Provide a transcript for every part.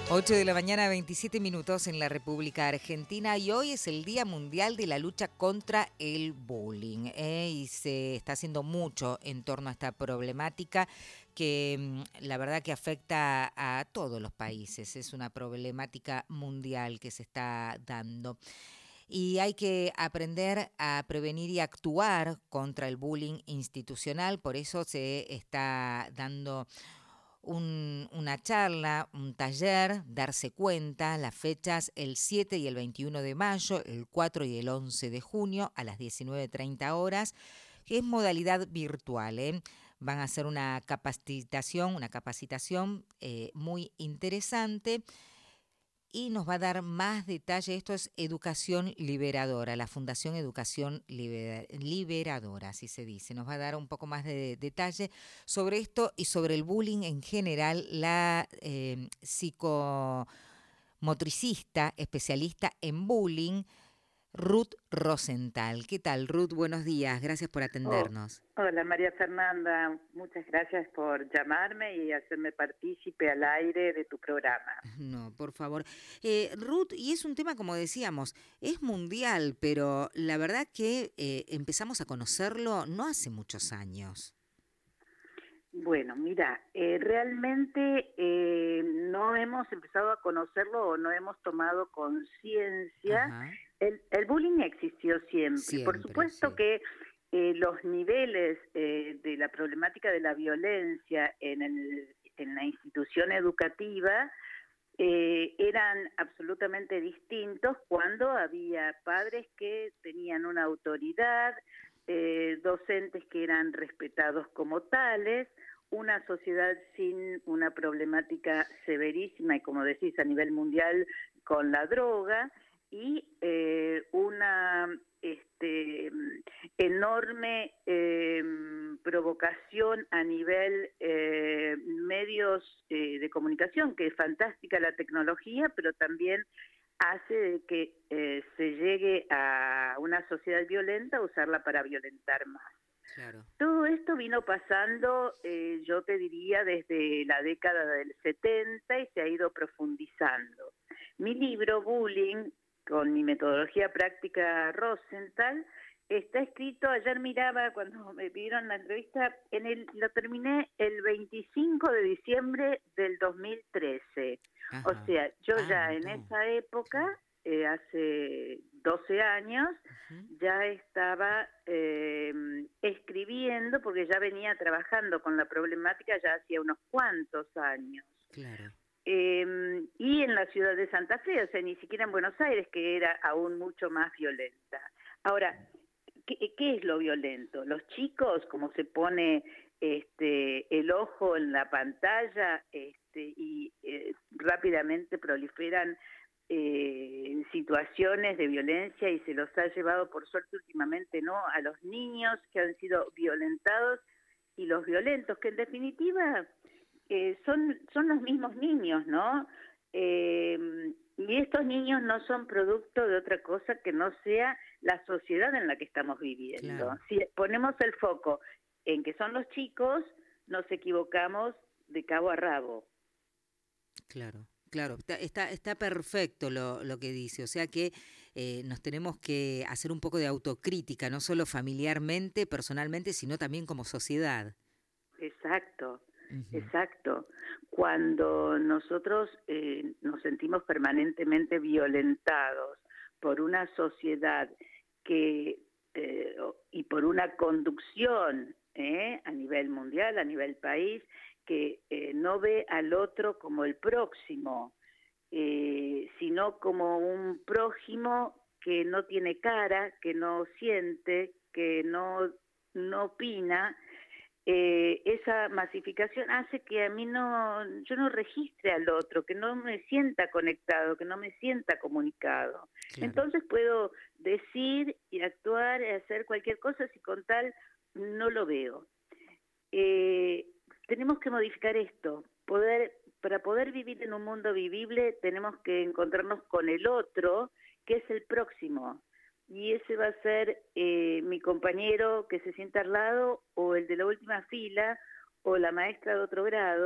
8 de la mañana, 27 minutos en la República Argentina, y hoy es el Día Mundial de la Lucha contra el Bullying, y se está haciendo mucho en torno a esta problemática que la verdad que afecta a todos los países. Es una problemática mundial que se está dando. Y hay que aprender a prevenir y actuar contra el bullying institucional. Por eso se está dando una charla, un taller, darse cuenta, las fechas el 7 y el 21 de mayo, el 4 y el 11 de junio a las 19:30 horas, que es modalidad virtual. Van a hacer una capacitación muy interesante, y nos va a dar más detalle. Esto es Educación Liberadora, la Fundación Educación Liberadora, así se dice. Nos va a dar un poco más de detalle sobre esto y sobre el bullying en general. La psicomotricista especialista en bullying, Ruth Rosenthal. ¿Qué tal, Ruth? Buenos días, gracias por Oh, atendernos. hola María Fernanda, muchas gracias por llamarme y hacerme partícipe al aire de tu programa. No, por favor. Ruth, y es un tema, como decíamos, es mundial, pero la verdad que empezamos a conocerlo no hace muchos años. Bueno, mira, realmente no hemos empezado a conocerlo o no hemos tomado conciencia. Ajá, El bullying existió siempre. Por siempre, supuesto sí. que los niveles de la problemática de la violencia en la institución educativa eran absolutamente distintos cuando había padres que tenían una autoridad, docentes que eran respetados como tales, una sociedad sin una problemática severísima y, como decís, a nivel mundial con la droga, y una enorme provocación a nivel medios de comunicación, que es fantástica la tecnología, pero también hace de que se llegue a una sociedad violenta a usarla para violentar más. Claro. Todo esto vino pasando, yo te diría, desde la década del 70 y se ha ido profundizando. Mi libro, Bullying, con mi metodología práctica Rosenthal, está escrito, ayer miraba cuando me pidieron la entrevista, lo terminé el 25 de diciembre del 2013. O Ajá. sea, yo Ah, un ya en montón. esa época, Claro. hace 12 años, Ujú. ya estaba escribiendo, porque ya venía trabajando con la problemática ya hacía unos cuantos años. Claro. Y en la ciudad de Santa Fe, o sea, ni siquiera en Buenos Aires, que era aún mucho más violenta. Ahora, ¿qué es lo violento? Los chicos, como se pone el ojo en la pantalla y rápidamente proliferan situaciones de violencia, y se los ha llevado, por suerte últimamente, no a los niños que han sido violentados y los violentos, que en definitiva son los mismos niños, ¿no? Y estos niños no son producto de otra cosa que no sea la sociedad en la que estamos viviendo. Claro. Si ponemos el foco en que son los chicos, nos equivocamos de cabo a rabo. Claro, claro, está perfecto lo que dice. O sea que nos tenemos que hacer un poco de autocrítica, no solo familiarmente, personalmente, sino también como sociedad. Exacto, Ujú. exacto. Cuando nosotros nos sentimos permanentemente violentados por una sociedad que y por una conducción a nivel mundial, a nivel país, que no ve al otro como el próximo, sino como un prójimo que no tiene cara, que no siente, que no opina. Esa masificación hace que a mí yo no registre al otro, que no me sienta conectado, que no me sienta comunicado. Claro. Entonces puedo decir y actuar y hacer cualquier cosa si con tal no lo veo. Eh, Tenemos que modificar esto. Para poder vivir en un mundo vivible tenemos que encontrarnos con el otro, que es el próximo. Y ese va a ser mi compañero que se sienta al lado, o el de la última fila, o la maestra de otro grado,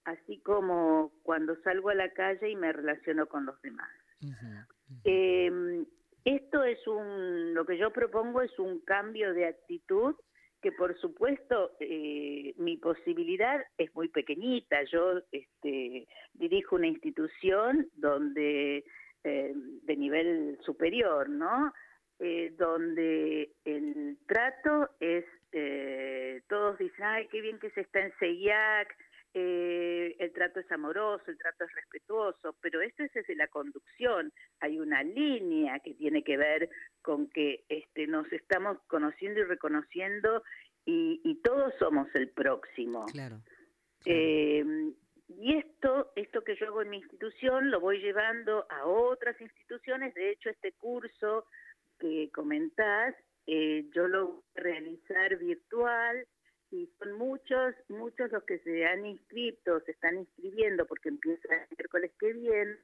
así como cuando salgo a la calle y me relaciono con los demás. Ujú. Esto es lo que yo propongo es un cambio de actitud que por supuesto mi posibilidad es muy pequeñita. Yo dirijo una institución donde de nivel superior, ¿no? Donde el trato es, todos dicen, ay, qué bien que se está en CEIAC, el trato es amoroso, el trato es respetuoso, pero esto es desde la conducción. Hay una línea que tiene que ver con que nos estamos conociendo y reconociendo y todos somos el próximo. Claro, claro. Y esto que yo hago en mi institución lo voy llevando a otras instituciones. De hecho, este curso que comentás, yo lo voy a realizar virtual y son muchos los que se han inscrito, se están inscribiendo porque empieza el miércoles que viene,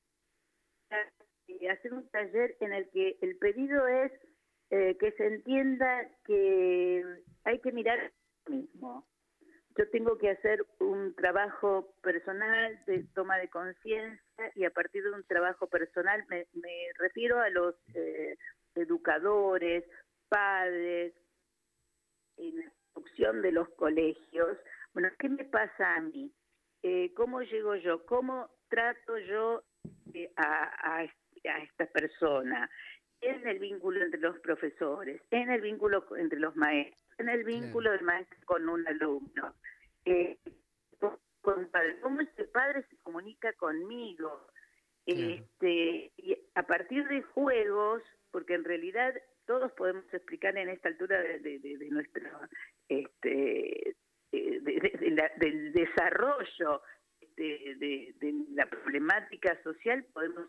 hacer un taller en el que el pedido es que se entienda que hay que mirar lo mismo. Yo tengo que hacer un trabajo personal de toma de conciencia y a partir de un trabajo personal me refiero a los educadores, padres, en la instrucción de los colegios. Bueno, ¿qué me pasa a mí? ¿Cómo llego yo? ¿Cómo trato yo a esta persona? En el vínculo entre los profesores, en el vínculo entre los maestros, en el Claro. vínculo del maestro con un alumno. ¿Cómo ese padre se comunica conmigo? Claro. Y a partir de juegos, porque en realidad todos podemos explicar en esta altura de nuestro del desarrollo de la problemática social, podemos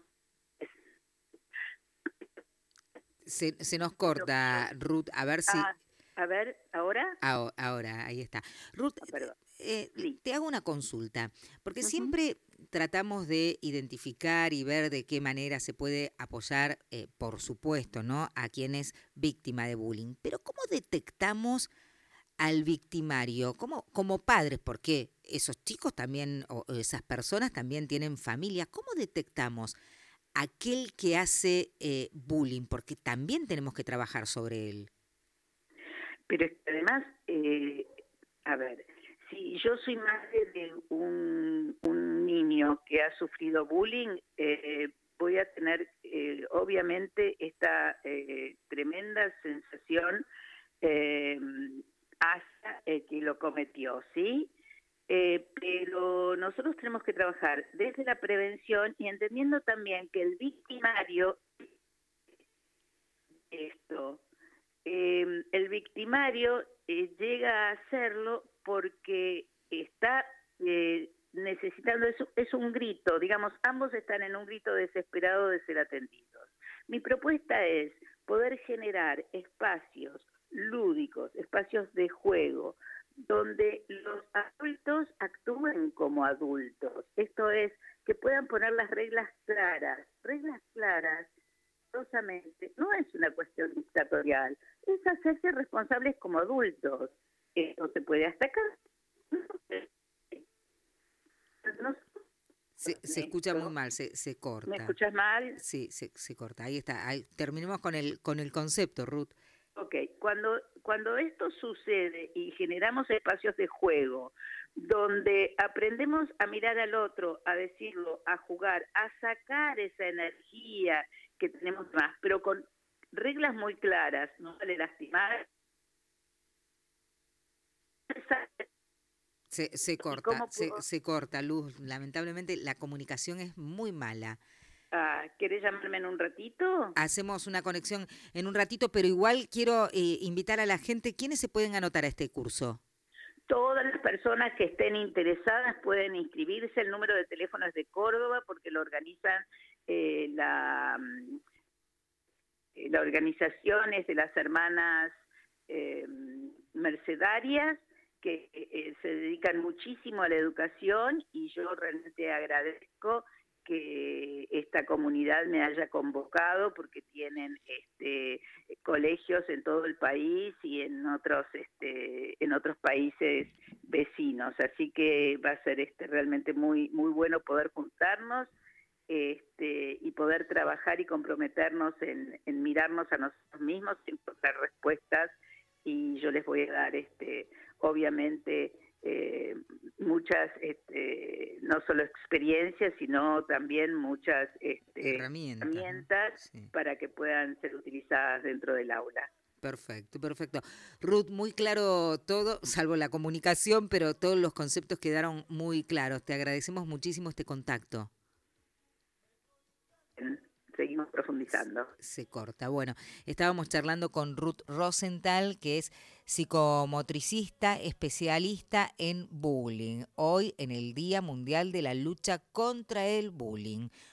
Se nos corta, Ruth, a ver si... a ver, ¿ahora? Ahora, ahí está. Ruth, Perdón, sí. te hago una consulta, porque Uh-huh. siempre tratamos de identificar y ver de qué manera se puede apoyar, por supuesto, ¿no?, a quien es víctima de bullying. Pero ¿cómo detectamos al victimario? ¿Cómo, como padres, porque esos chicos también, o esas personas también tienen familia, ¿cómo detectamos aquel que hace bullying? Porque también tenemos que trabajar sobre él. Pero es que además, a ver, si yo soy madre de un niño que ha sufrido bullying, voy a tener obviamente esta tremenda sensación hacia el que lo cometió, ¿sí? Pero nosotros tenemos que trabajar desde la prevención y entendiendo también que el victimario, esto, el victimario llega a hacerlo porque está necesitando, es un grito, digamos, ambos están en un grito desesperado de ser atendidos. Mi propuesta es poder generar espacios lúdicos, espacios de juego, donde los adultos actúen como adultos. Esto es, que puedan poner las reglas claras. Reglas claras, no es una cuestión dictatorial, es hacerse responsables como adultos. Esto se puede hasta acá. No, Se escucha muy mal, se ¿me corta. escuchas mal? Sí, se corta. Ahí está. Ahí, terminemos con el concepto, Ruth. Ok, cuando esto sucede y generamos espacios de juego, donde aprendemos a mirar al otro, a decirlo, a jugar, a sacar esa energía que tenemos más, pero con reglas muy claras, no vale lastimar. Se ¿Y corta, cómo puedo? se corta, Luz. Lamentablemente la comunicación es muy mala. ¿Querés llamarme en un ratito? Hacemos una conexión en un ratito, pero igual quiero invitar a la gente. ¿Quiénes se pueden anotar a este curso? Todas las personas que estén interesadas pueden inscribirse. El número de teléfono es de Córdoba porque lo organizan la organización es de las hermanas mercedarias que se dedican muchísimo a la educación y yo realmente agradezco que esta comunidad me haya convocado, porque tienen colegios en todo el país y en otros países vecinos. Así que va a ser realmente muy, muy bueno poder juntarnos y poder trabajar y comprometernos en mirarnos a nosotros mismos, encontrar respuestas, y yo les voy a dar obviamente muchas no solo experiencias, sino también muchas herramientas Sí. para que puedan ser utilizadas dentro del aula. Perfecto, perfecto. Ruth, muy claro todo, salvo la comunicación, pero todos los conceptos quedaron muy claros. Te agradecemos muchísimo este contacto. Seguimos profundizando. Se corta. Bueno, estábamos charlando con Ruth Rosenthal, que es psicomotricista, especialista en bullying, hoy en el Día Mundial de la Lucha contra el Bullying.